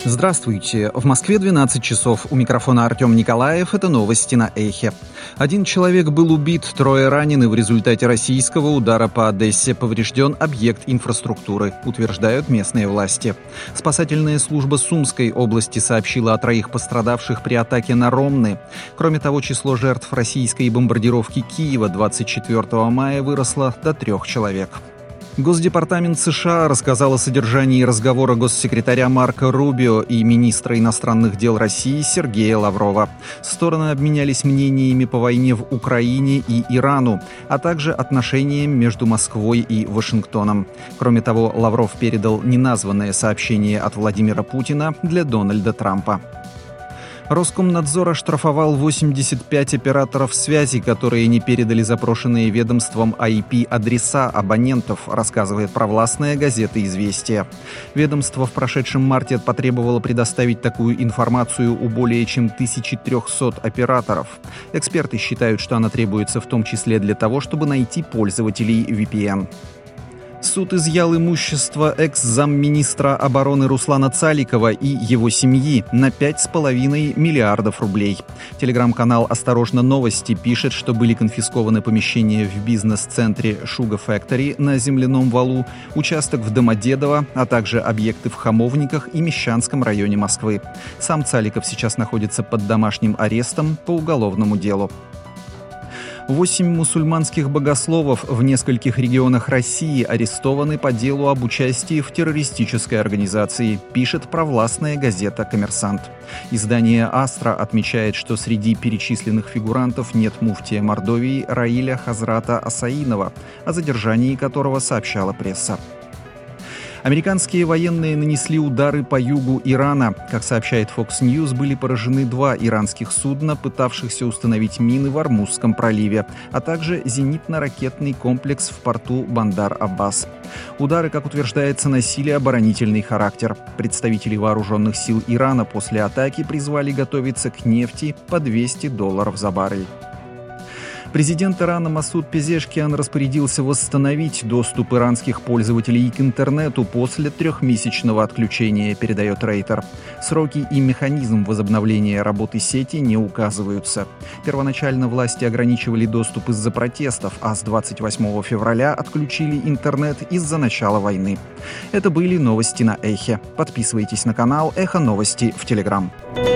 Здравствуйте. В Москве 12 часов. У микрофона Артем Николаев. Это новости на Эхе. Один человек был убит, 3 ранены в результате российского удара по Одессе. Поврежден объект инфраструктуры, утверждают местные власти. Спасательная служба Сумской области сообщила о 3 пострадавших при атаке на Ромны. Кроме того, число жертв российской бомбардировки Киева 24 мая выросло до 3 человек. Госдепартамент США рассказал о содержании разговора госсекретаря Марко Рубио и министра иностранных дел России Сергея Лаврова. Стороны обменялись мнениями по войне в Украине и Ирану, а также отношениям между Москвой и Вашингтоном. Кроме того, Лавров передал неназванное сообщение от Владимира Путина для Дональда Трампа. Роскомнадзор оштрафовал 85 операторов связи, которые не передали запрошенные ведомством IP-адреса абонентов, рассказывает провластная газета «Известия». Ведомство в прошедшем марте потребовало предоставить такую информацию у более чем 1300 операторов. Эксперты считают, что она требуется в том числе для того, чтобы найти пользователей VPN. Суд изъял имущество экс-замминистра обороны Руслана Цаликова и его семьи на 5,5 миллиардов рублей. Телеграм-канал «Осторожно, новости» пишет, что были конфискованы помещения в бизнес-центре «Шуга Фэктори» на Земляном валу, участок в Домодедово, а также объекты в Хамовниках и Мещанском районе Москвы. Сам Цаликов сейчас находится под домашним арестом по уголовному делу. 8 мусульманских богословов в нескольких регионах России арестованы по делу об участии в террористической организации, пишет провластная газета «Коммерсант». Издание «Астра» отмечает, что среди перечисленных фигурантов нет муфтия Мордовии Раиля Хазрата Асаинова, о задержании которого сообщала пресса. Американские военные нанесли удары по югу Ирана. Как сообщает Fox News, были поражены 2 иранских судна, пытавшихся установить мины в Ормузском проливе, а также зенитно-ракетный комплекс в порту Бандар-Аббас. Удары, как утверждается, носили оборонительный характер. Представители вооруженных сил Ирана после атаки призвали готовиться к нефти по $200 за баррель. Президент Ирана Масуд Пезешкиан распорядился восстановить доступ иранских пользователей к интернету после 3-месячного отключения, передает Рейтер. Сроки и механизм возобновления работы сети не указываются. Первоначально власти ограничивали доступ из-за протестов, а с 28 февраля отключили интернет из-за начала войны. Это были новости на Эхе. Подписывайтесь на канал Эхо Новости в Телеграм.